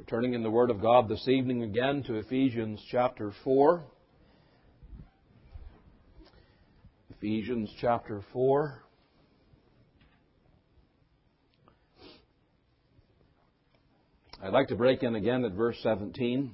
Turning in the Word of God this evening again to Ephesians chapter 4. Ephesians chapter 4. I'd like to break in again at verse 17.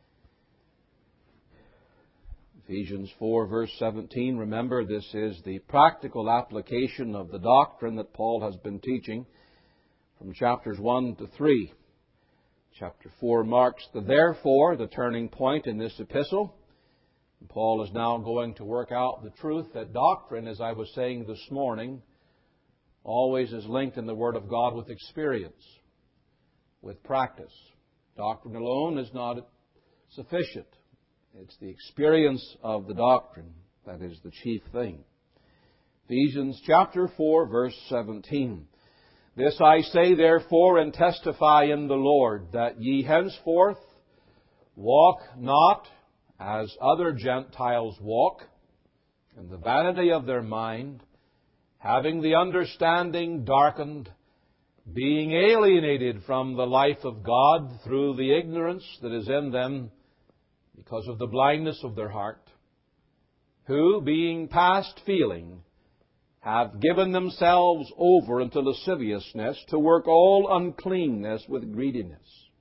Ephesians 4, verse 17. Remember, this is the practical application of the doctrine that Paul has been teaching from chapters 1 to 3. Chapter 4 marks the therefore, the turning point in this epistle. And Paul is now going to work out the truth that doctrine, as I was saying this morning, always is linked in the Word of God with experience, with practice. Doctrine alone is not sufficient. It's the experience of the doctrine that is the chief thing. Ephesians chapter 4, verse 17. This I say, therefore, and testify in the Lord, that ye henceforth walk not as other Gentiles walk, in the vanity of their mind, having the understanding darkened, being alienated from the life of God through the ignorance that is in them because of the blindness of their heart, who, being past feeling, have given themselves over unto lasciviousness, to work all uncleanness with greediness.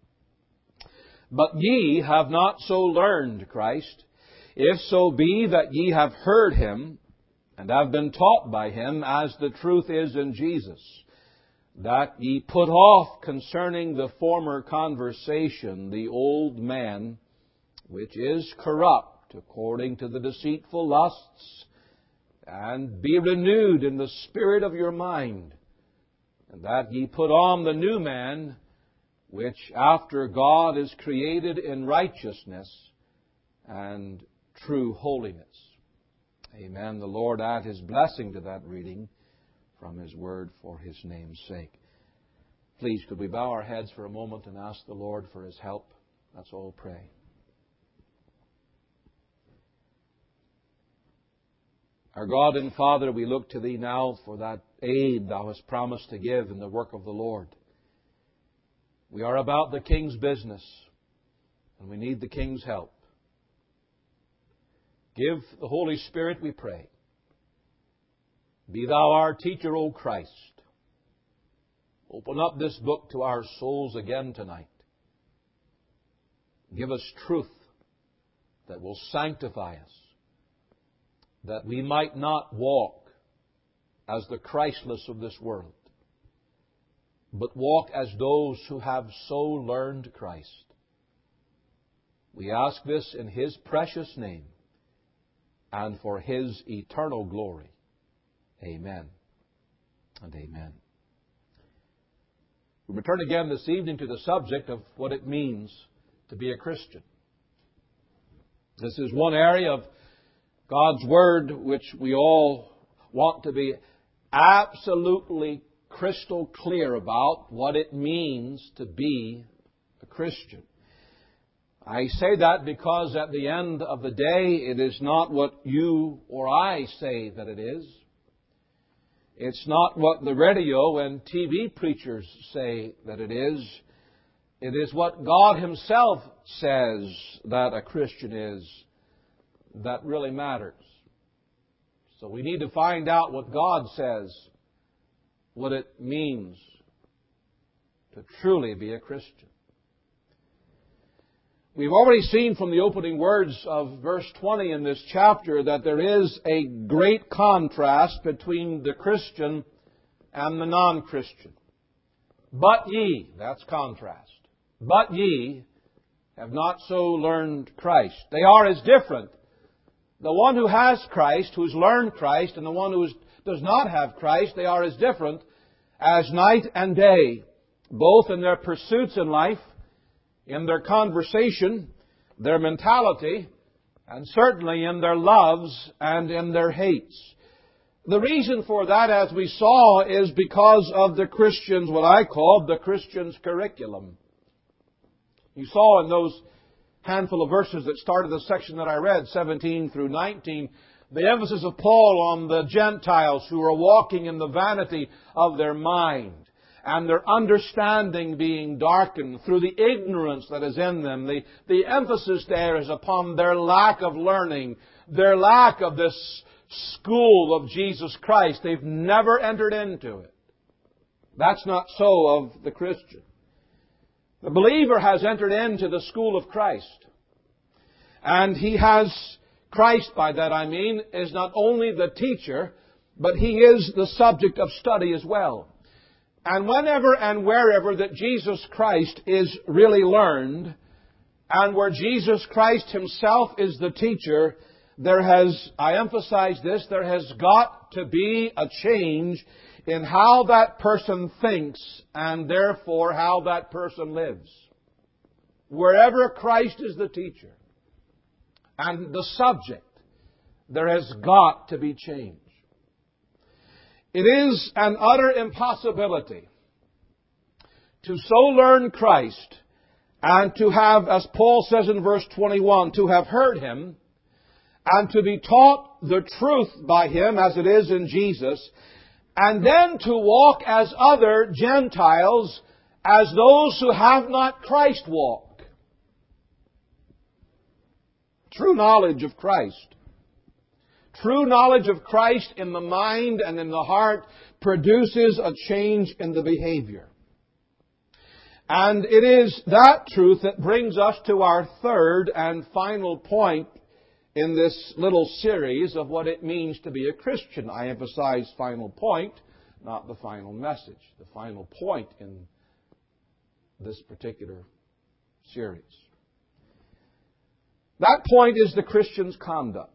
But ye have not so learned Christ, if so be that ye have heard Him, and have been taught by Him, as the truth is in Jesus, that ye put off concerning the former conversation the old man, which is corrupt according to the deceitful lusts, and be renewed in the spirit of your mind, and that ye put on the new man, which after God is created in righteousness and true holiness. Amen. The Lord add His blessing to that reading from His Word for His name's sake. Please, could we bow our heads for a moment and ask the Lord for His help? Let's all pray. Our God and Father, we look to Thee now for that aid Thou hast promised to give in the work of the Lord. We are about the King's business, and we need the King's help. Give the Holy Spirit, we pray. Be Thou our teacher, O Christ. Open up this book to our souls again tonight. Give us truth that will sanctify us, that we might not walk as the Christless of this world, but walk as those who have so learned Christ. We ask this in His precious name and for His eternal glory. Amen and amen. We return again this evening to the subject of what it means to be a Christian. This is one area of God's Word which we all want to be absolutely crystal clear about what it means to be a Christian. I say that because at the end of the day, it is not what you or I say that it is. It's not what the radio and TV preachers say that it is. It is what God Himself says that a Christian is that really matters. So we need to find out what God says, what it means to truly be a Christian. We've already seen from the opening words of verse 20 in this chapter that there is a great contrast between the Christian and the non-Christian. But ye, that's contrast. But ye have not so learned Christ. They are as different. The one who has Christ, who's learned Christ, and the one who does not have Christ, they are as different as night and day, both in their pursuits in life, in their conversation, their mentality, and certainly in their loves and in their hates. The reason for that, as we saw, is because of the Christian's, what I call the Christian's curriculum. You saw in those handful of verses that started the section that I read, 17 through 19, the emphasis of Paul on the Gentiles who are walking in the vanity of their mind. and their understanding being darkened through the ignorance that is in them. The emphasis there is upon their lack of learning, their lack of this school of Jesus Christ. They've never entered into it. That's not so of the Christian. The believer has entered into the school of Christ. And he has, Christ by that I mean, is not only the teacher, but He is the subject of study as well. And whenever and wherever that Jesus Christ is really learned, and where Jesus Christ Himself is the teacher, there has, I emphasize this, there has got to be a change in how that person thinks and therefore how that person lives. Wherever Christ is the teacher and the subject, there has got to be change. It is an utter impossibility to so learn Christ and to have, as Paul says in verse 21, to have heard Him and to be taught the truth by Him as it is in Jesus, and then to walk as other Gentiles, as those who have not Christ walk. True knowledge of Christ. True knowledge of Christ in the mind and in the heart produces a change in the behavior. And it is that truth that brings us to our third and final point in this little series of what it means to be a Christian. I emphasize final point, not the final message. The final point in this particular series. That point is the Christian's conduct.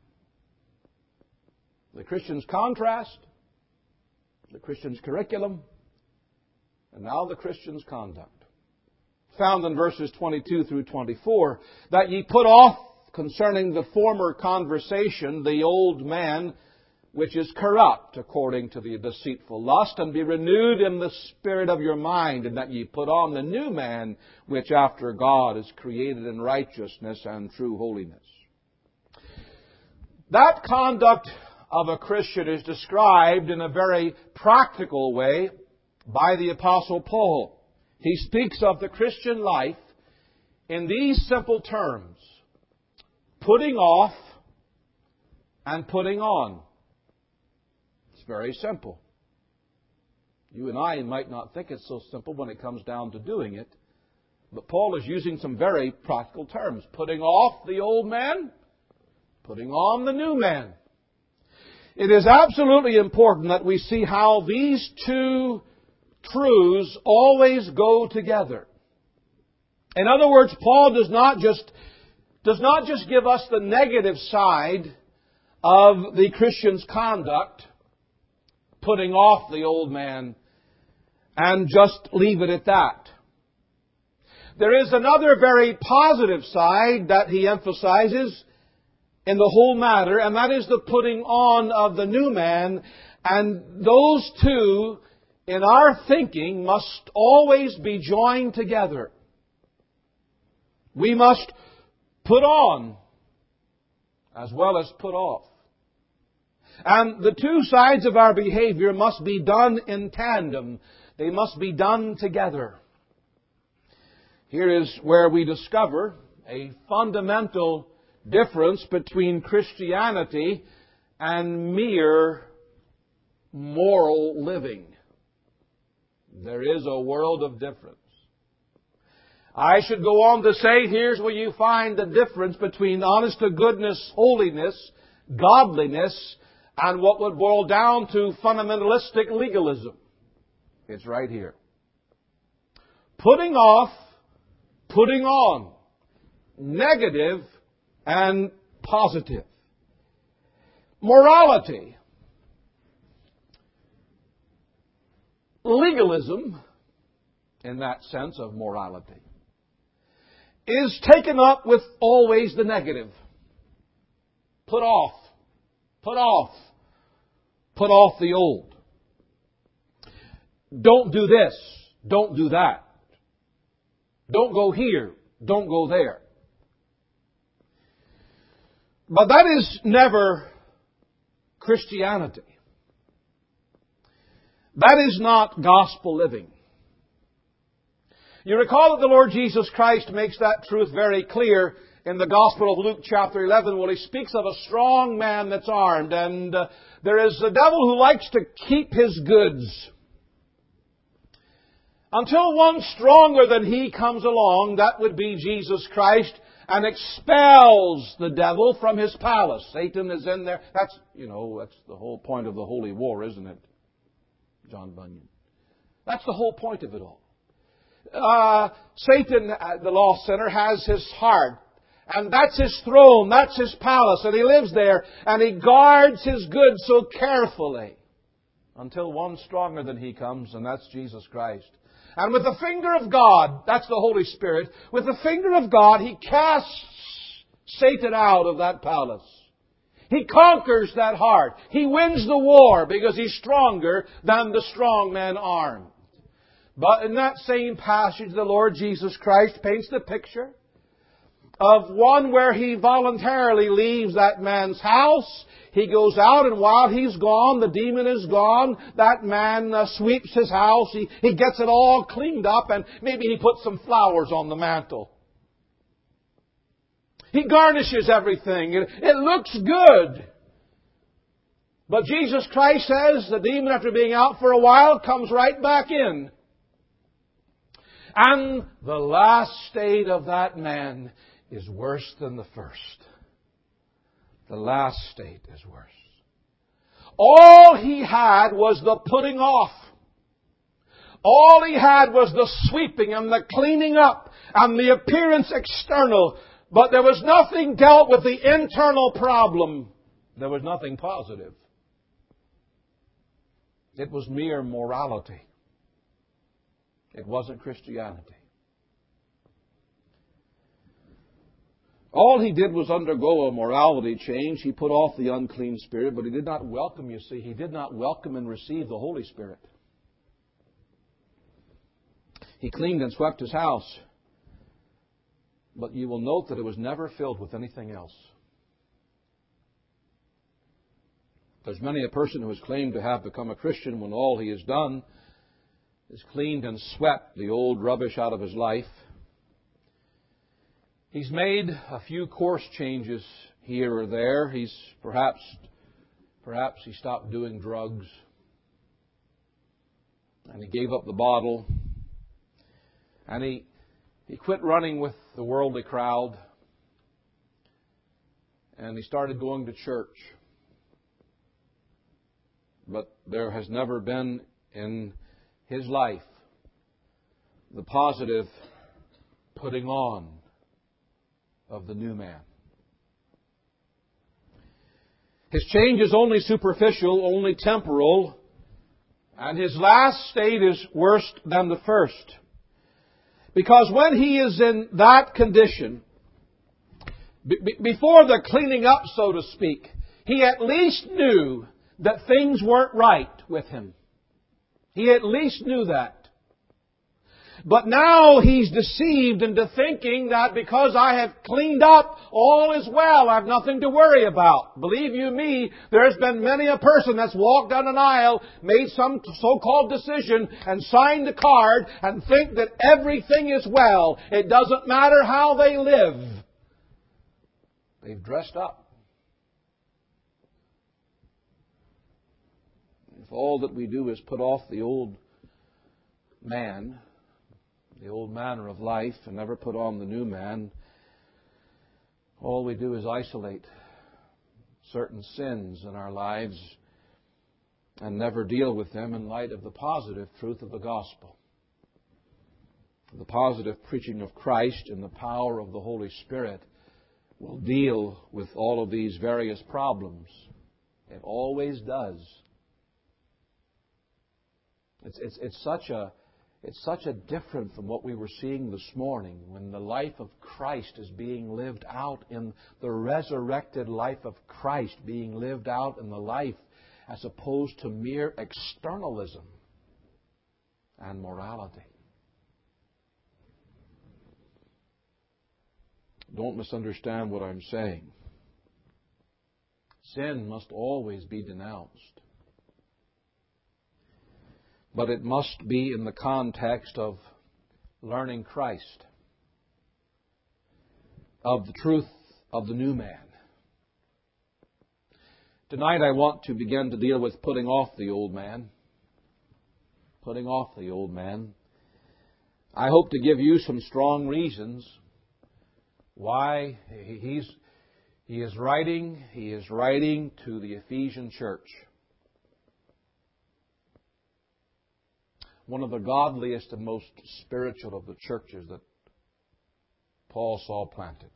The Christian's contrast, the Christian's curriculum, and now the Christian's conduct. Found in verses 22 through 24, that ye put off concerning the former conversation the old man which is corrupt according to the deceitful lust, and be renewed in the spirit of your mind, and that ye put on the new man which after God is created in righteousness and true holiness. That conduct of a Christian is described in a very practical way by the Apostle Paul. He speaks of the Christian life in these simple terms: putting off and putting on. It's very simple. You and I might not think it's so simple when it comes down to doing it, but Paul is using some very practical terms. Putting off the old man, putting on the new man. It is absolutely important that we see how these two truths always go together. In other words, Paul does not just give us the negative side of the Christian's conduct, putting off the old man, and just leave it at that. There is another very positive side that he emphasizes in the whole matter, and that is the putting on of the new man. And those two, in our thinking, must always be joined together. We must put on as well as put off. And the two sides of our behavior must be done in tandem. They must be done together. Here is where we discover a fundamental difference between Christianity and mere moral living. There is a world of difference. I should go on to say, here's where you find the difference between honest to goodness, holiness, godliness, and what would boil down to fundamentalistic legalism. It's right here. Putting off, putting on. Negative and positive. Morality. Legalism, in that sense of morality, is taken up with always the negative. Put off. Put off. Put off the old. Don't do this. Don't do that. Don't go here. Don't go there. But that is never Christianity. That is not gospel living. You recall that the Lord Jesus Christ makes that truth very clear in the Gospel of Luke chapter 11, where He speaks of a strong man that's armed. And there is a devil who likes to keep his goods until one stronger than he comes along, that would be Jesus Christ, and expels the devil from his palace. Satan is in there. That's the whole point of the holy war, isn't it? John Bunyan. That's the whole point of it all. Satan, the lost sinner, has his heart. And that's his throne, that's his palace, and he lives there, and he guards his goods so carefully until one stronger than he comes, and that's Jesus Christ. And with the finger of God, that's the Holy Spirit, with the finger of God, He casts Satan out of that palace. He conquers that heart. He wins the war because he's stronger than the strong man armed. But in that same passage, the Lord Jesus Christ paints the picture of one where He voluntarily leaves that man's house. He goes out, and while he's gone, the demon is gone. That man sweeps his house. He gets it all cleaned up, and maybe he puts some flowers on the mantle. He garnishes everything. It looks good. But Jesus Christ says the demon, after being out for a while, comes right back in. And the last state of that man is worse than the first. The last state is worse. All he had was the putting off. All he had was the sweeping and the cleaning up and the appearance external. But there was nothing dealt with the internal problem. There was nothing positive. It was mere morality. It wasn't Christianity. All he did was undergo a morality change. He put off the unclean spirit, but he did not welcome, you see. He did not welcome and receive the Holy Spirit. He cleaned and swept his house, but you will note that it was never filled with anything else. There's many a person who has claimed to have become a Christian when all he has done is cleaned and swept the old rubbish out of his life. He's made a few course changes here or there. He's perhaps he stopped doing drugs, and he gave up the bottle, and he quit running with the worldly crowd, and he started going to church. But there has never been in his life the positive putting on of the new man. His change is only superficial, only temporal, and his last state is worse than the first. Because when he is in that condition, before the cleaning up, so to speak, he at least knew that things weren't right with him. He at least knew that. But now he's deceived into thinking that because I have cleaned up, all is well. I have nothing to worry about. Believe you me, there's been many a person that's walked down an aisle, made some so-called decision, and signed a card, and think that everything is well. It doesn't matter how they live. They've dressed up. If all that we do is put off the old man, the old manner of life, and never put on the new man, all we do is isolate certain sins in our lives and never deal with them in light of the positive truth of the gospel. The positive preaching of Christ and the power of the Holy Spirit will deal with all of these various problems. It always does. It's such a different from what we were seeing this morning when the life of Christ is being lived out in the resurrected life of Christ being lived out in the life as opposed to mere externalism and morality. Don't misunderstand what I'm saying. Sin must always be denounced. But it must be in the context of learning Christ, of the truth of the new man. Tonight I want to begin to deal with putting off the old man. Putting off the old man. I hope to give you some strong reasons why he is writing to the Ephesian church. One of the godliest and most spiritual of the churches that Paul saw planted.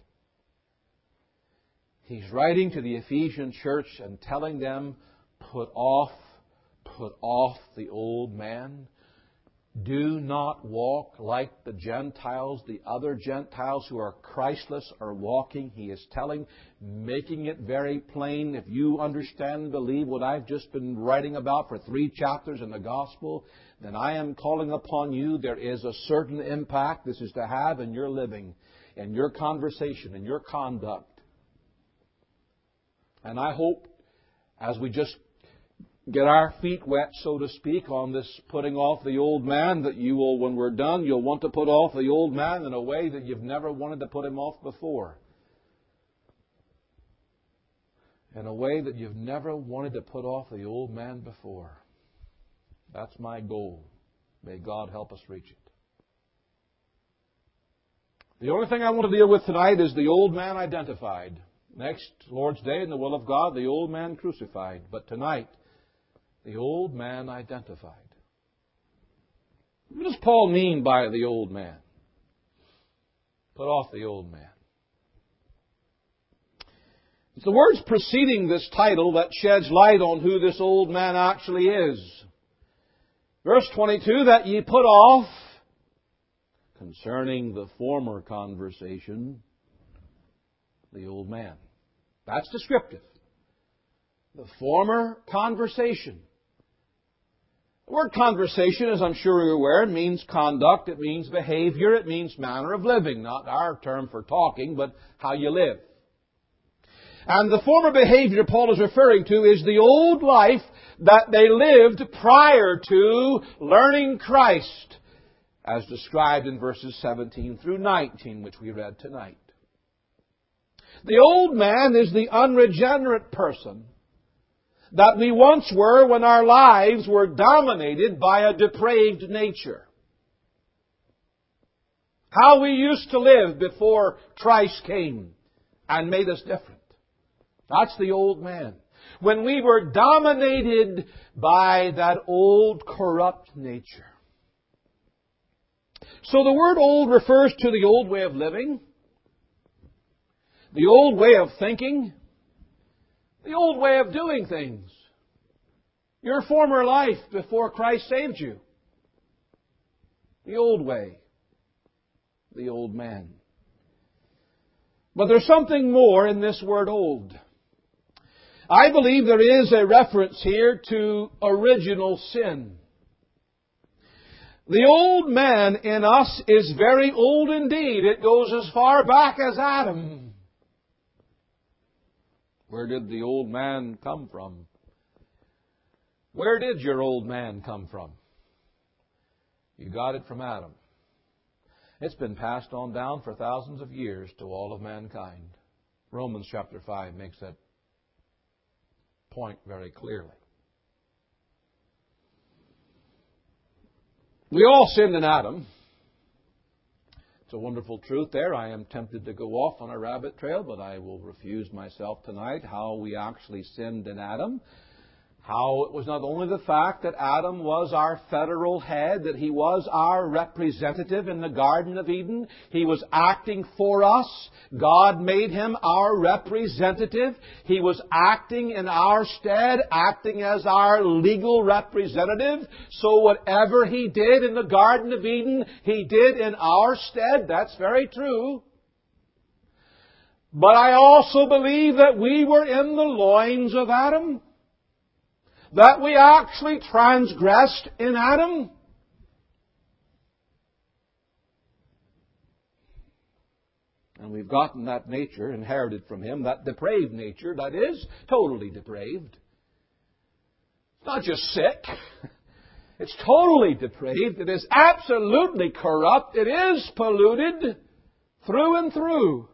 He's writing to the Ephesian church and telling them, put off the old man. Do not walk like the Gentiles, the other Gentiles who are Christless are walking. He is making it very plain. If you understand and believe what I've just been writing about for 3 chapters in the Gospel, then I am calling upon you. There is a certain impact this is to have in your living, in your conversation, in your conduct. And I hope, as we just get our feet wet, so to speak, on this putting off the old man, that you will, when we're done, you'll want to put off the old man in a way that you've never wanted to put him off before. In a way that you've never wanted to put off the old man before. That's my goal. May God help us reach it. The only thing I want to deal with tonight is the old man identified. Next Lord's Day, in the will of God, the old man crucified. But tonight, the old man identified. What does Paul mean by the old man? Put off the old man. It's the words preceding this title that sheds light on who this old man actually is. Verse 22, that ye put off, concerning the former conversation, the old man. That's descriptive. The former conversation. The word conversation, as I'm sure you're aware, means conduct, it means behavior, it means manner of living. Not our term for talking, but how you live. And the former behavior Paul is referring to is the old life that they lived prior to learning Christ, as described in verses 17 through 19, which we read tonight. The old man is the unregenerate person that we once were when our lives were dominated by a depraved nature. How we used to live before Christ came and made us different. That's the old man. When we were dominated by that old corrupt nature. So the word old refers to the old way of living, the old way of thinking, the old way of doing things. Your former life before Christ saved you. The old way. The old man. But there's something more in this word old. I believe there is a reference here to original sin. The old man in us is very old indeed. It goes as far back as Adam. Where did the old man come from? Where did your old man come from? You got it from Adam. It's been passed on down for thousands of years to all of mankind. Romans chapter 5 makes that point very clearly. We all sinned in Adam. It's a wonderful truth there. I am tempted to go off on a rabbit trail, but I will refuse myself tonight. How we actually sinned in Adam. How it was not only the fact that Adam was our federal head, that he was our representative in the Garden of Eden. He was acting for us. God made him our representative. He was acting in our stead, acting as our legal representative. So whatever he did in the Garden of Eden, he did in our stead. That's very true. But I also believe that we were in the loins of Adam. That we actually transgressed in Adam. And we've gotten that nature inherited from him, that depraved nature that is totally depraved. It's not just sick. It's totally depraved. It is absolutely corrupt. It is polluted through and through.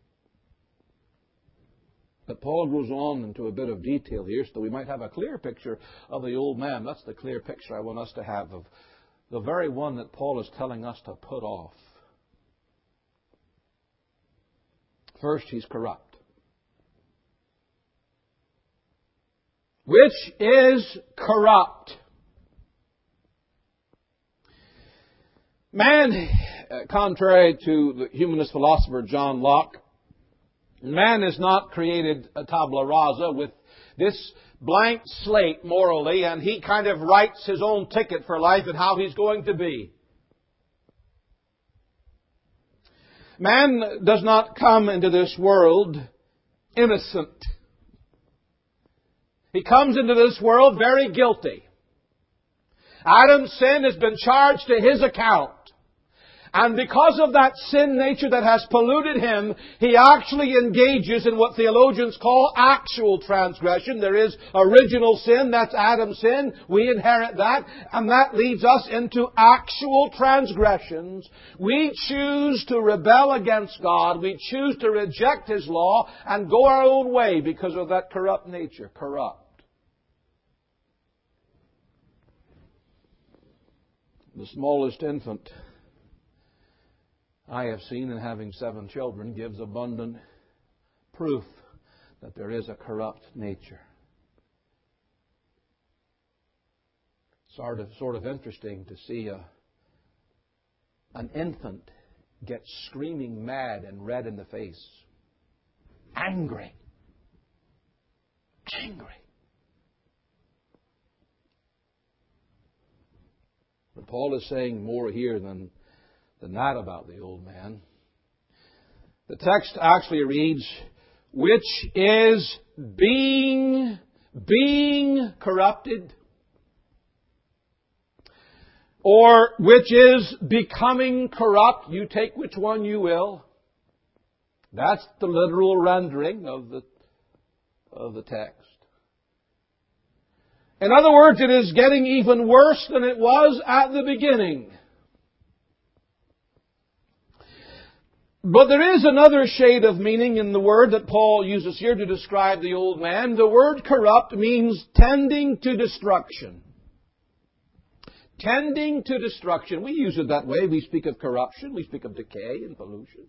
But Paul goes on into a bit of detail here so we might have a clear picture of the old man. That's the clear picture I want us to have of the very one that Paul is telling us to put off. First, he's corrupt. Which is corrupt. Man, contrary to the humanist philosopher John Locke, man is not created a tabula rasa with this blank slate morally, and he kind of writes his own ticket for life and how he's going to be. Man does not come into this world innocent. He comes into this world very guilty. Adam's sin has been charged to his account. And because of that sin nature that has polluted him, he actually engages in what theologians call actual transgression. There is original sin, that's Adam's sin. We inherit that, and that leads us into actual transgressions. We choose to rebel against God. We choose to reject His law and go our own way because of that corrupt nature. Corrupt. The smallest infant I have seen, in having 7 children, gives abundant proof that there is a corrupt nature. Sort of interesting to see an infant get screaming mad and red in the face. Angry. But Paul is saying more here than that about the old man. The text actually reads, which is being corrupted, or which is becoming corrupt. You take which one you will. That's the literal rendering of the text. In other words, it is getting even worse than it was at the beginning. But there is another shade of meaning in the word that Paul uses here to describe the old man. The word corrupt means tending to destruction. Tending to destruction. We use it that way. We speak of corruption. We speak of decay and pollution.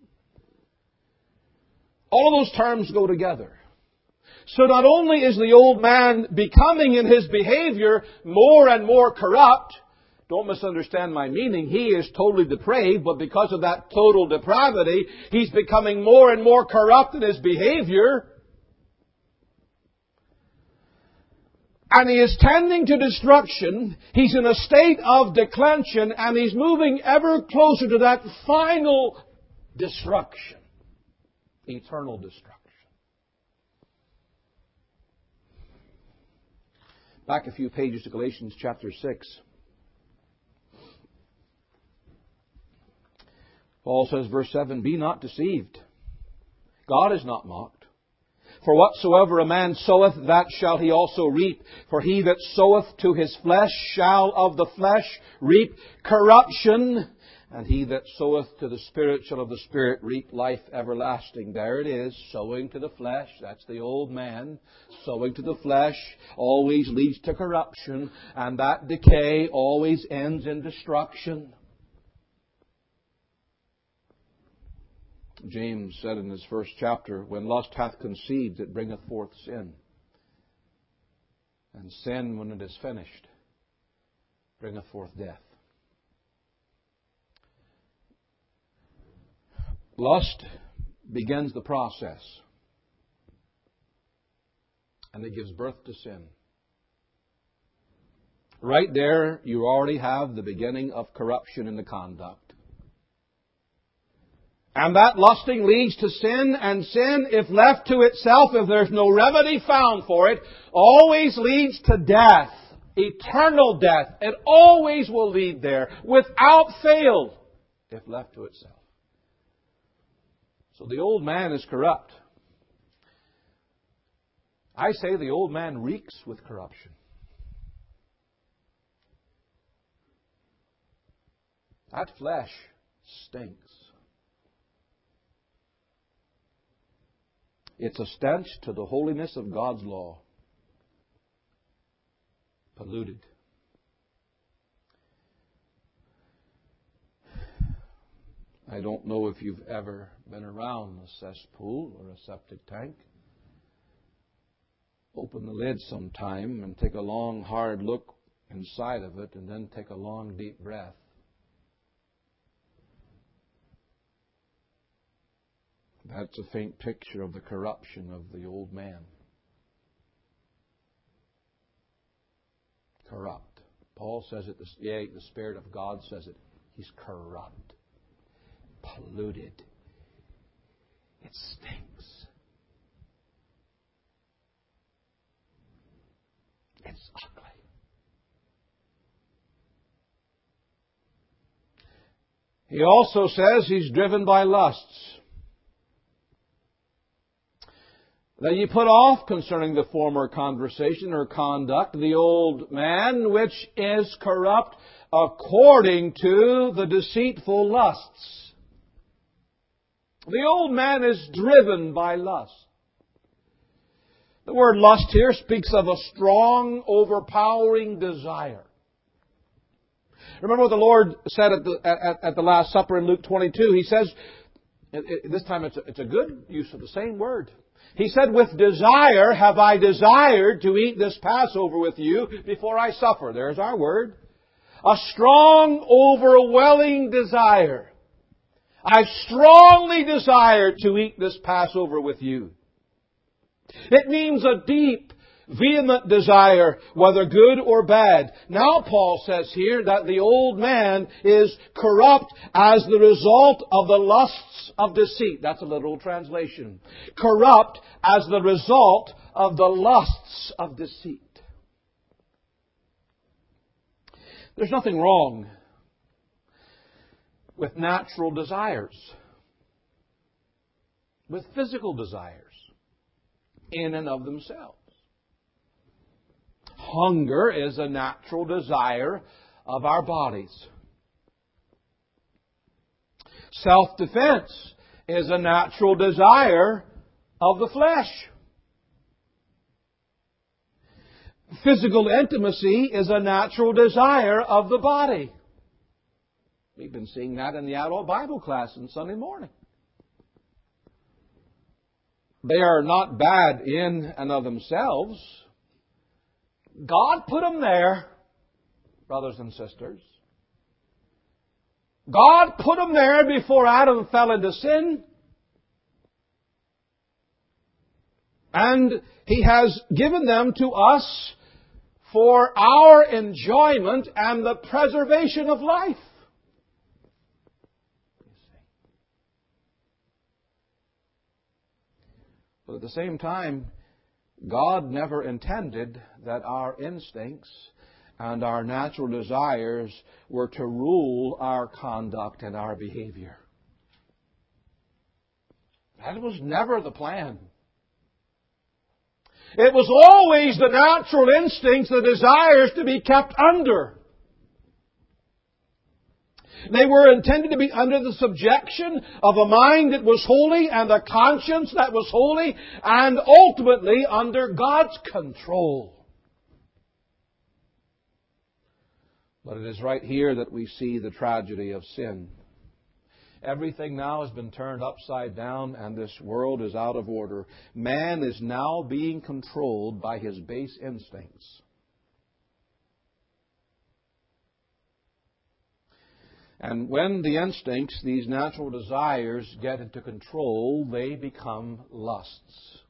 All of those terms go together. So not only is the old man becoming in his behavior more and more corrupt, don't misunderstand my meaning, he is totally depraved, but because of that total depravity, he's becoming more and more corrupt in his behavior. And he is tending to destruction. He's in a state of declension, and he's moving ever closer to that final destruction. Eternal destruction. Back a few pages to Galatians chapter 6. Paul says, verse 7, be not deceived. God is not mocked. For whatsoever a man soweth, that shall he also reap. For he that soweth to his flesh shall of the flesh reap corruption. And he that soweth to the Spirit shall of the Spirit reap life everlasting. There it is, sowing to the flesh. That's the old man. Sowing to the flesh always leads to corruption. And that decay always ends in destruction. James said in his first chapter, when lust hath conceived, it bringeth forth sin. And sin, when it is finished, bringeth forth death. Lust begins the process. And it gives birth to sin. Right there, you already have the beginning of corruption in the conduct. And that lusting leads to sin, and sin, if left to itself, if there's no remedy found for it, always leads to death. Eternal death. It always will lead there, without fail, if left to itself. So the old man is corrupt. I say the old man reeks with corruption. That flesh stinks. It's a stench to the holiness of God's law. Polluted. I don't know if you've ever been around a cesspool or a septic tank. Open the lid sometime and take a long, hard look inside of it, and then take a long, deep breath. That's a faint picture of the corruption of the old man. Corrupt. Paul says it, the Spirit of God says it. He's corrupt. Polluted. It stinks. It's ugly. He also says he's driven by lusts. That you put off concerning the former conversation or conduct the old man, which is corrupt according to the deceitful lusts. The old man is driven by lust. The word lust here speaks of a strong, overpowering desire. Remember what the Lord said at the Last Supper in Luke 22. He says, this time it's a good use of the same word. He said, with desire have I desired to eat this Passover with you before I suffer. There's our word. A strong, overwhelming desire. I strongly desire to eat this Passover with you. It means a deep, vehement desire, whether good or bad. Now Paul says here that the old man is corrupt as the result of the lusts of deceit. That's a literal translation. Corrupt as the result of the lusts of deceit. There's nothing wrong with natural desires, with physical desires in and of themselves. Hunger is a natural desire of our bodies. Self-defense is a natural desire of the flesh. Physical intimacy is a natural desire of the body. We've been seeing that in the adult Bible class on Sunday morning. They are not bad in and of themselves. God put them there, brothers and sisters. God put them there before Adam fell into sin. And He has given them to us for our enjoyment and the preservation of life. But at the same time, God never intended that our instincts and our natural desires were to rule our conduct and our behavior. That was never the plan. It was always the natural instincts, the desires to be kept under. They were intended to be under the subjection of a mind that was holy and a conscience that was holy, and ultimately under God's control. But it is right here that we see the tragedy of sin. Everything now has been turned upside down, and this world is out of order. Man is now being controlled by his base instincts. And when the instincts, these natural desires, get into control, they become lusts.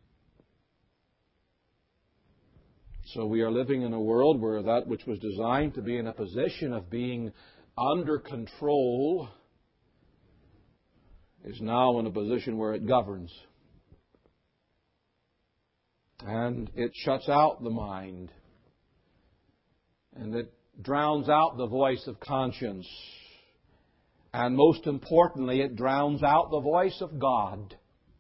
So we are living in a world where that which was designed to be in a position of being under control is now in a position where it governs. And it shuts out the mind. And it drowns out the voice of conscience. And most importantly, it drowns out the voice of God.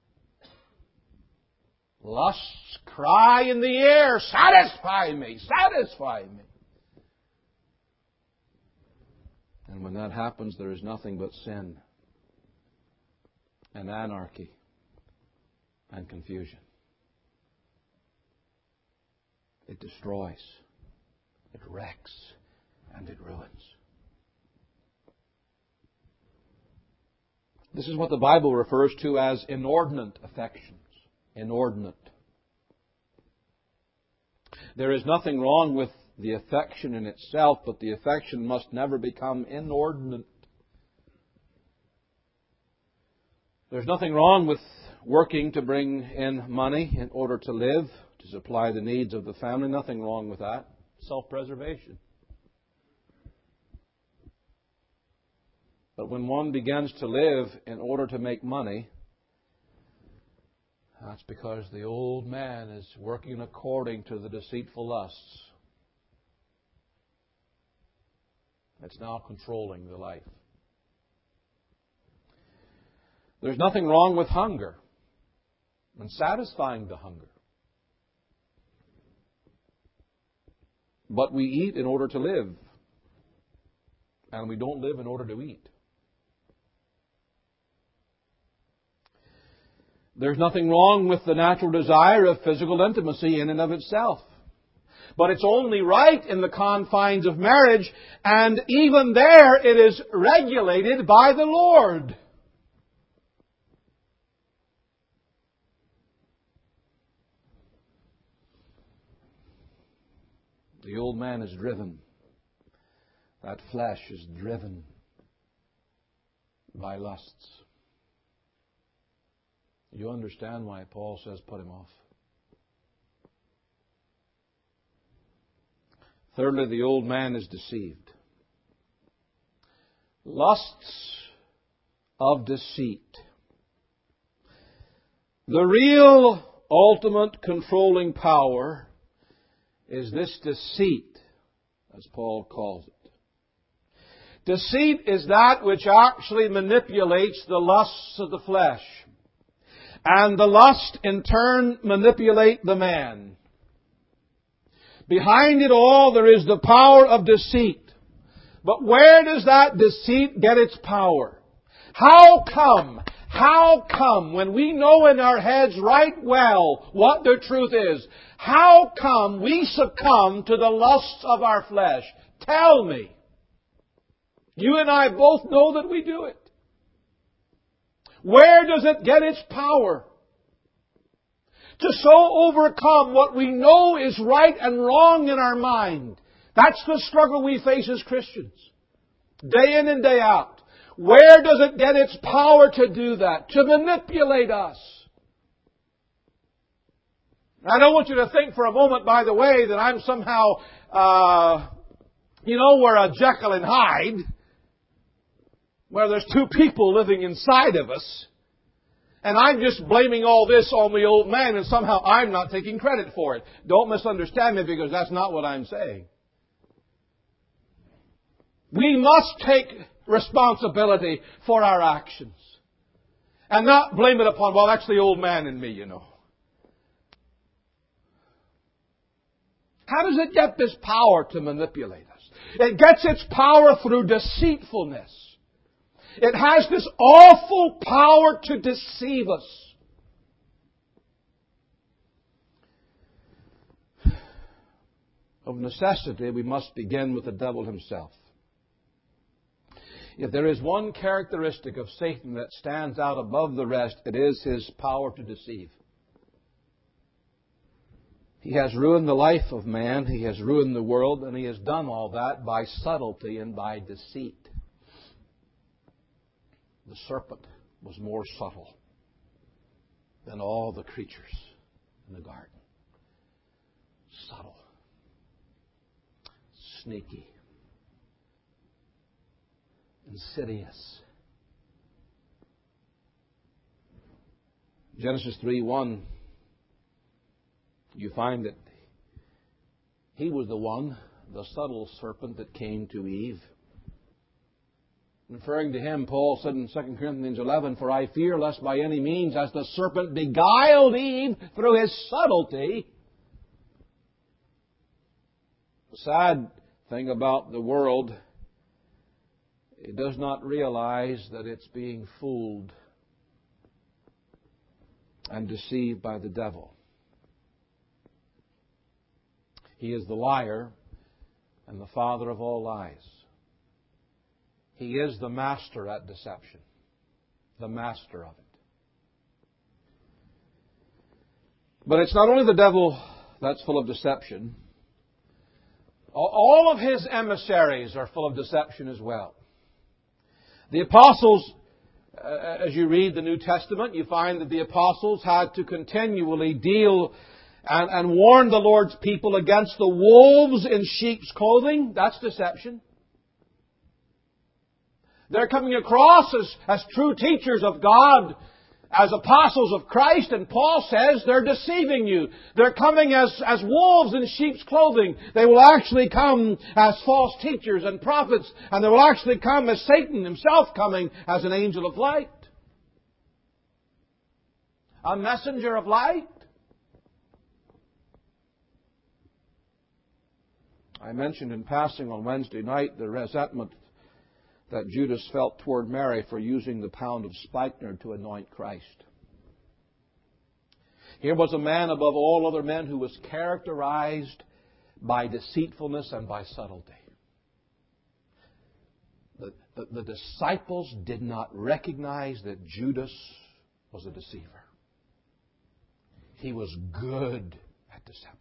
Lusts cry in the air, satisfy me, satisfy me. And when that happens, there is nothing but sin and anarchy and confusion. It destroys, it wrecks, and it ruins. This is what the Bible refers to as inordinate affections. Inordinate. There is nothing wrong with the affection in itself, but the affection must never become inordinate. There's nothing wrong with working to bring in money in order to live, to supply the needs of the family. Nothing wrong with that. Self-preservation. But when one begins to live in order to make money, that's because the old man is working according to the deceitful lusts. It's now controlling the life. There's nothing wrong with hunger and satisfying the hunger. But we eat in order to live, and we don't live in order to eat. There's nothing wrong with the natural desire of physical intimacy in and of itself. But it's only right in the confines of marriage, and even there it is regulated by the Lord. The old man is driven. That flesh is driven by lusts. You understand why Paul says put him off. Thirdly, the old man is deceived. Lusts of deceit. The real ultimate controlling power is this deceit, as Paul calls it. Deceit is that which actually manipulates the lusts of the flesh. And the lust, in turn, manipulate the man. Behind it all, there is the power of deceit. But where does that deceit get its power? How come, when we know in our heads right well what the truth is, how come we succumb to the lusts of our flesh? Tell me. You and I both know that we do it. Where does it get its power? To so overcome what we know is right and wrong in our mind. That's the struggle we face as Christians. Day in and day out. Where does it get its power to do that? To manipulate us. I don't want you to think for a moment, by the way, that I'm somehow, we're a Jekyll and Hyde, where there's two people living inside of us, and I'm just blaming all this on the old man, and somehow I'm not taking credit for it. Don't misunderstand me, because that's not what I'm saying. We must take responsibility for our actions, and not blame it upon, well, that's the old man in me, you know. How does it get this power to manipulate us? It gets its power through deceitfulness. It has this awful power to deceive us. Of necessity, we must begin with the devil himself. If there is one characteristic of Satan that stands out above the rest, it is his power to deceive. He has ruined the life of man, he has ruined the world, and he has done all that by subtlety and by deceit. The serpent was more subtle than all the creatures in the garden. Subtle. Sneaky. Insidious. Genesis 3:1, you find that he was the one, the subtle serpent that came to Eve. Referring to him, Paul said in 2 Corinthians 11, "For I fear lest by any means, as the serpent beguiled Eve through his subtlety." The sad thing about the world it does not realize that it's being fooled and deceived by the devil. He is the liar and the father of all lies. He is the master at deception, the master of it. But it's not only the devil that's full of deception. All of his emissaries are full of deception as well. The apostles, as you read the New Testament, you find that the apostles had to continually deal and warn the Lord's people against the wolves in sheep's clothing. That's deception. They're coming across as true teachers of God, as apostles of Christ, and Paul says they're deceiving you. They're coming as wolves in sheep's clothing. They will actually come as false teachers and prophets, and they will actually come as Satan himself coming as an angel of light. A messenger of light. I mentioned in passing on Wednesday night the resentment that Judas felt toward Mary for using the pound of spikenard to anoint Christ. Here was a man above all other men who was characterized by deceitfulness and by subtlety. The disciples did not recognize that Judas was a deceiver. He was good at deception.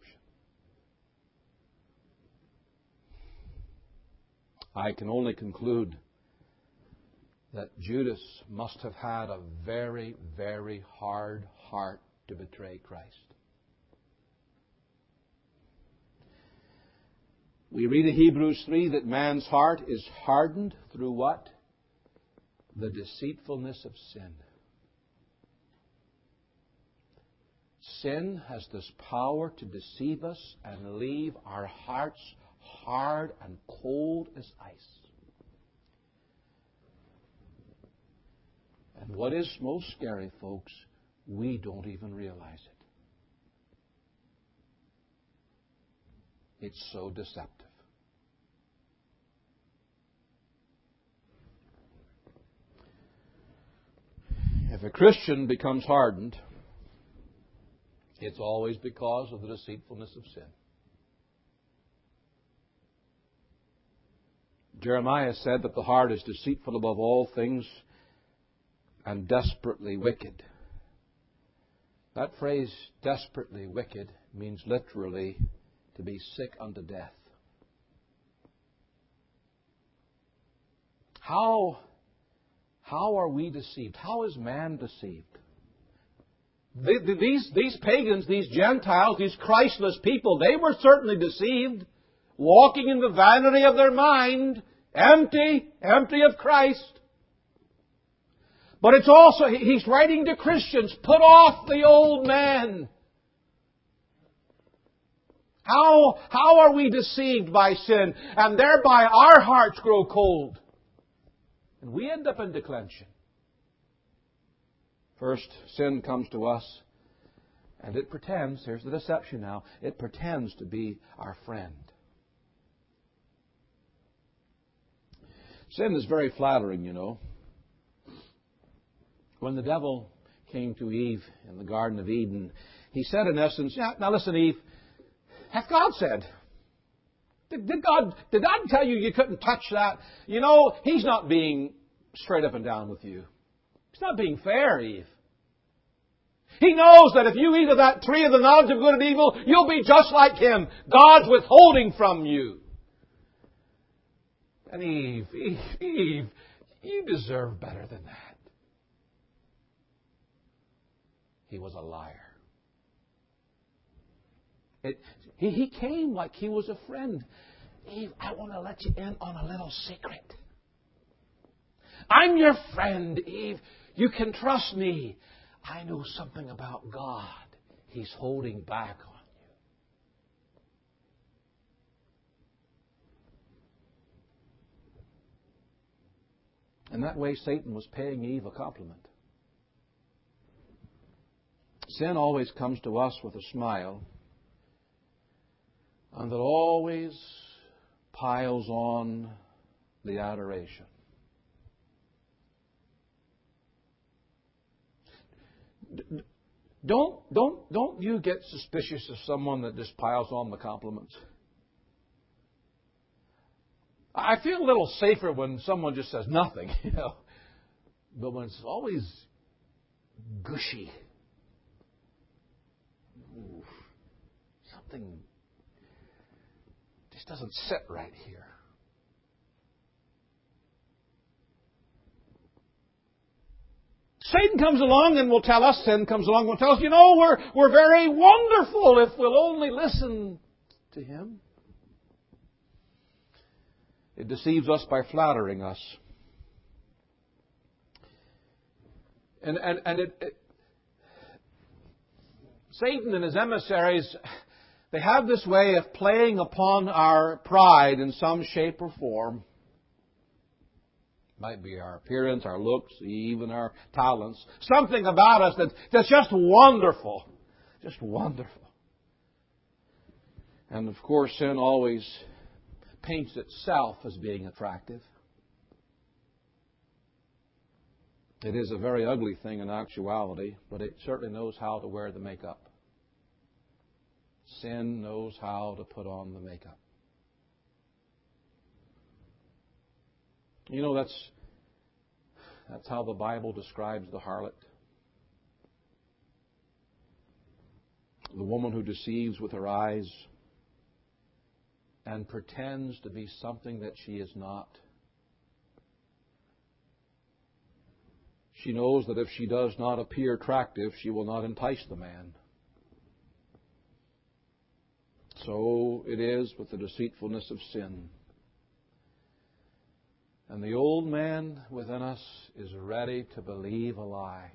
I can only conclude that Judas must have had a very, very hard heart to betray Christ. We read in Hebrews 3 that man's heart is hardened through what? The deceitfulness of sin. Sin has this power to deceive us and leave our hearts hard and cold as ice. And what is most scary, folks, we don't even realize it. It's so deceptive. If a Christian becomes hardened, it's always because of the deceitfulness of sin. Jeremiah said that the heart is deceitful above all things and desperately wicked. That phrase, desperately wicked, means literally to be sick unto death. How are we deceived? How is man deceived? These pagans, these Gentiles, these Christless people, they were certainly deceived, walking in the vanity of their mind, empty of Christ. But it's also, he's writing to Christians, put off the old man. How are we deceived by sin? And thereby our hearts grow cold. And we end up in declension. First, sin comes to us, and it pretends, here's the deception now, it pretends to be our friend. Sin is very flattering, you know. When the devil came to Eve in the Garden of Eden, he said in essence, now listen, Eve, hath God said? Did God tell you you couldn't touch that? You know, He's not being straight up and down with you. He's not being fair, Eve. He knows that if you eat of that tree of the knowledge of good and evil, you'll be just like Him. God's withholding from you. And Eve, you deserve better than that. He was a liar. He came like he was a friend. Eve, I want to let you in on a little secret. I'm your friend, Eve. You can trust me. I know something about God. He's holding back on you. In that way, Satan was paying Eve a compliment. Sin always comes to us with a smile, and it always piles on the adoration. Don't you get suspicious of someone that just piles on the compliments? I feel a little safer when someone just says nothing, But when it's always gushy, something just doesn't sit right here. Satan comes along and will tell us, sin comes along and will tell us, we're very wonderful if we'll only listen to him. It deceives us by flattering us. And Satan and his emissaries, they have this way of playing upon our pride in some shape or form. Might be our appearance, our looks, even our talents. Something about us that's just wonderful. Just wonderful. And of course, sin always paints itself as being attractive. It is a very ugly thing in actuality, but it certainly knows how to wear the makeup. Sin knows how to put on the makeup. That's how the Bible describes the harlot. The woman who deceives with her eyes and pretends to be something that she is not. She knows that if she does not appear attractive, she will not entice the man. So it is with the deceitfulness of sin. And the old man within us is ready to believe a lie.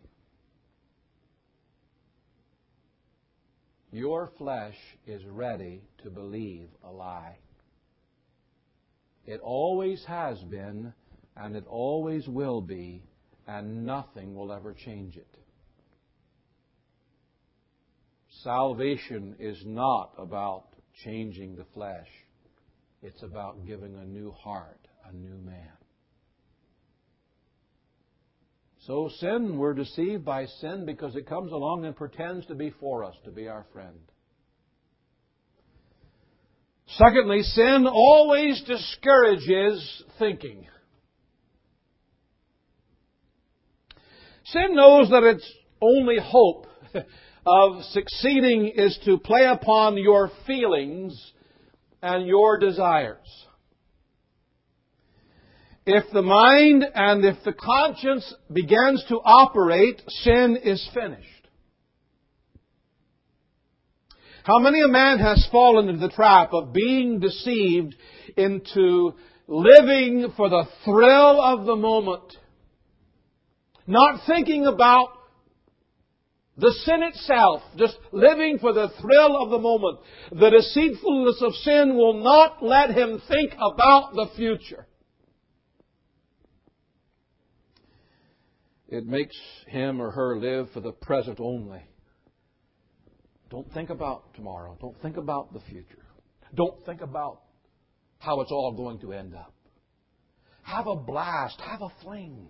Your flesh is ready to believe a lie. It always has been, and it always will be, and nothing will ever change it. Salvation is not about changing the flesh. It's about giving a new heart, a new man. So sin, we're deceived by sin because it comes along and pretends to be for us, to be our friend. Secondly, sin always discourages thinking. Sin knows that its only hope of succeeding is to play upon your feelings and your desires. If the mind and if the conscience begins to operate, sin is finished. How many a man has fallen into the trap of being deceived into living for the thrill of the moment, not thinking about the sin itself, just living for the thrill of the moment. The deceitfulness of sin will not let him think about the future. It makes him or her live for the present only. Don't think about tomorrow. Don't think about the future. Don't think about how it's all going to end up. Have a blast. Have a fling.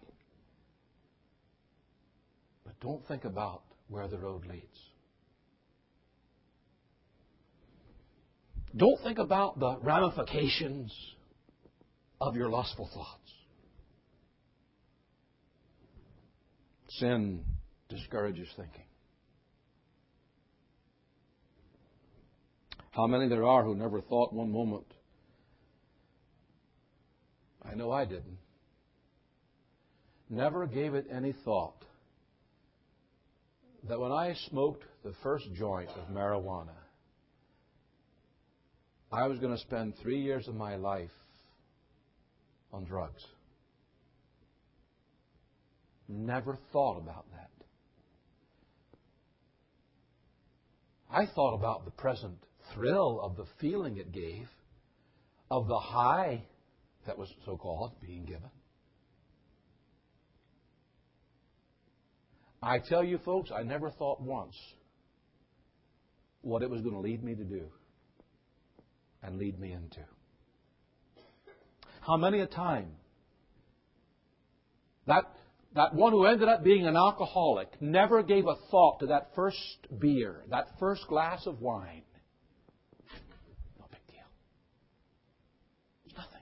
But don't think about where the road leads. Don't think about the ramifications of your lustful thoughts. Sin discourages thinking. How many there are who never thought one moment? I know I didn't. Never gave it any thought that when I smoked the first joint of marijuana, I was going to spend 3 years of my life on drugs. Never thought about that. I thought about the present thrill of the feeling it gave, of the high that was so-called being given. I tell you folks, I never thought once what it was going to lead me to do and lead me into. How many a time that That one who ended up being an alcoholic never gave a thought to that first beer, that first glass of wine. No big deal. It's nothing.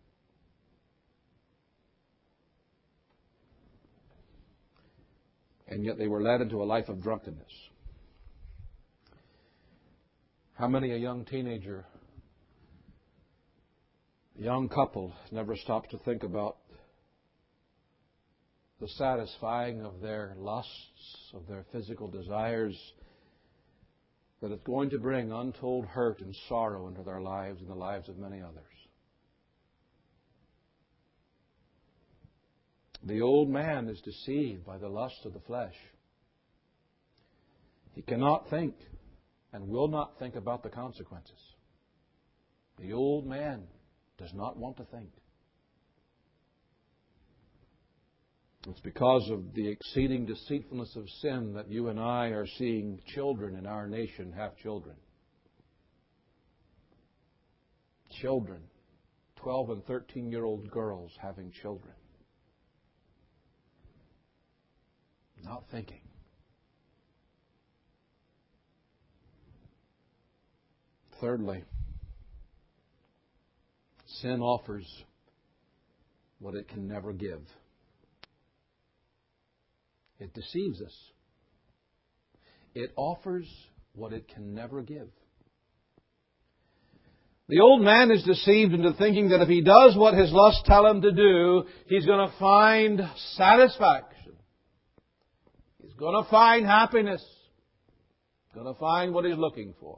And yet they were led into a life of drunkenness. How many a young teenager, a young couple never stops to think about the satisfying of their lusts, of their physical desires, that it's going to bring untold hurt and sorrow into their lives and the lives of many others. The old man is deceived by the lust of the flesh. He cannot think and will not think about the consequences. The old man does not want to think. It's because of the exceeding deceitfulness of sin that you and I are seeing children in our nation have children. Children, 12 and 13-year-old girls having children. Not thinking. Thirdly, sin offers what it can never give. It deceives us. It offers what it can never give. The old man is deceived into thinking that if he does what his lusts tell him to do, he's going to find satisfaction. He's going to find happiness. He's going to find what he's looking for.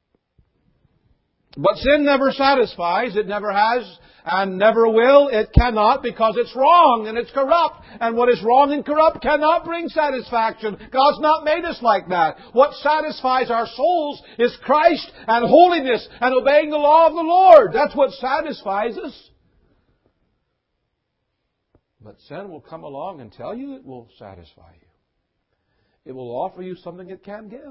But sin never satisfies. It never has and never will. It cannot, because it's wrong and it's corrupt. And what is wrong and corrupt cannot bring satisfaction. God's not made us like that. What satisfies our souls is Christ and holiness and obeying the law of the Lord. That's what satisfies us. But sin will come along and tell you it will satisfy you. It will offer you something it can't give.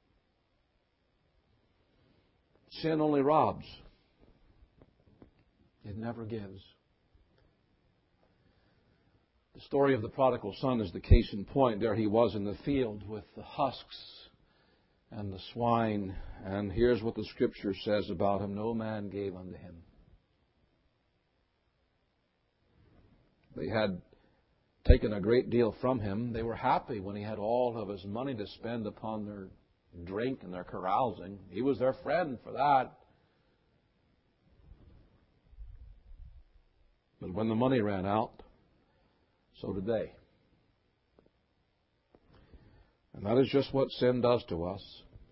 Sin only robs. It never gives. The story of the prodigal son is the case in point. There he was in the field with the husks and the swine. And here's what the Scripture says about him. No man gave unto him. They had taken a great deal from him. They were happy when he had all of his money to spend upon their drink and their carousing. He was their friend for that. But when the money ran out, so did they. And that is just what sin does to us.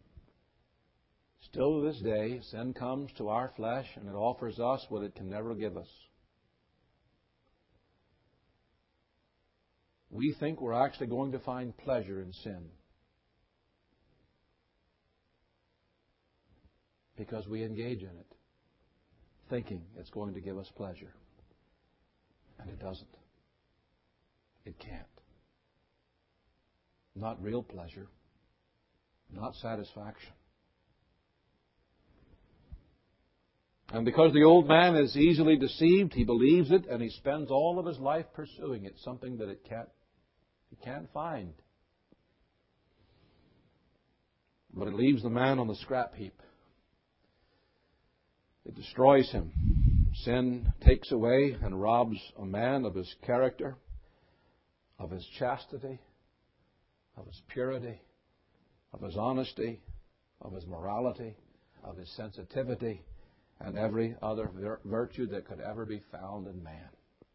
Still to this day, sin comes to our flesh and it offers us what it can never give us. We think we're actually going to find pleasure in sin, because we engage in it, thinking it's going to give us pleasure. And it doesn't. It can't. Not real pleasure. Not satisfaction. And because the old man is easily deceived, he believes it, and he spends all of his life pursuing it, something that he can't find. But it leaves the man on the scrap heap. It destroys him. Sin takes away and robs a man of his character, of his chastity, of his purity, of his honesty, of his morality, of his sensitivity, and every other virtue that could ever be found in man.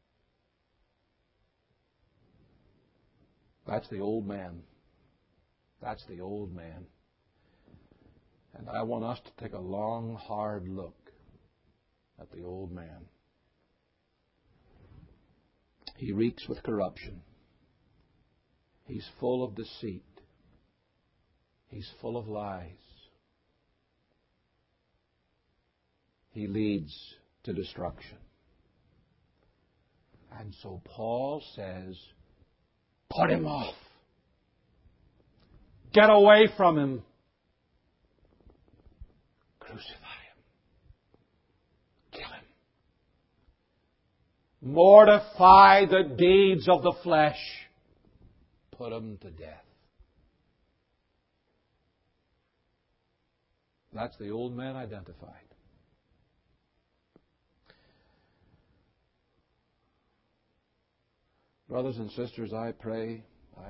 That's the old man. That's the old man. And I want us to take a long, hard look at the old man. He reeks with corruption. He's full of deceit. He's full of lies. He leads to destruction. And so Paul says, put him off. Get away from him. Crucify him. Kill him. Mortify the deeds of the flesh. Put them to death. That's the old man identified. Brothers and sisters, I pray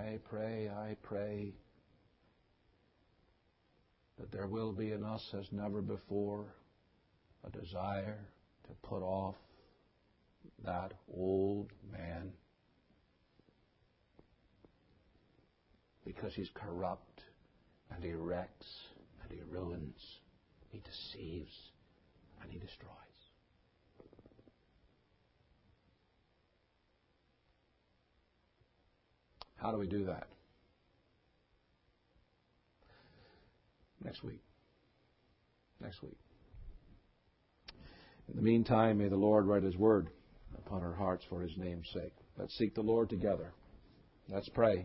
that there will be in us as never before a desire to put off that old man, because he's corrupt and he wrecks and he ruins, he deceives and he destroys. How do we do that? Next week. In the meantime, may the Lord write His word upon our hearts for His name's sake. Let's seek the Lord together. Let's pray.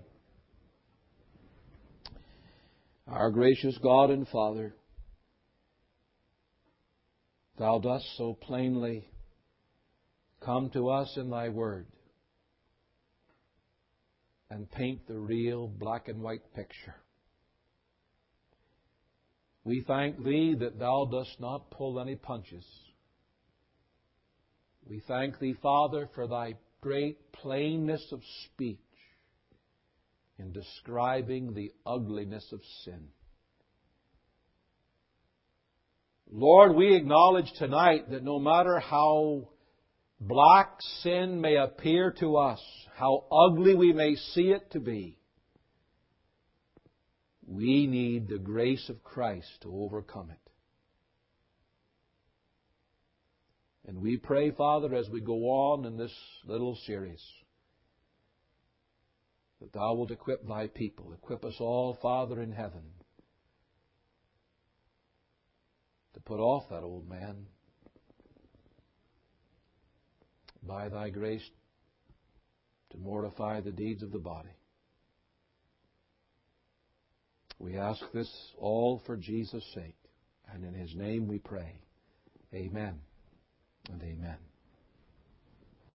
Our gracious God and Father, Thou dost so plainly come to us in Thy word and paint the real black and white picture. We thank Thee that Thou dost not pull any punches. We thank Thee, Father, for Thy great plainness of speech in describing the ugliness of sin. Lord, we acknowledge tonight that no matter how black sin may appear to us, how ugly we may see it to be, we need the grace of Christ to overcome it. And we pray, Father, as we go on in this little series, that Thou wilt equip Thy people, equip us all, Father in heaven, to put off that old man by Thy grace, to mortify the deeds of the body. We ask this all for Jesus' sake, and in His name we pray. Amen and amen.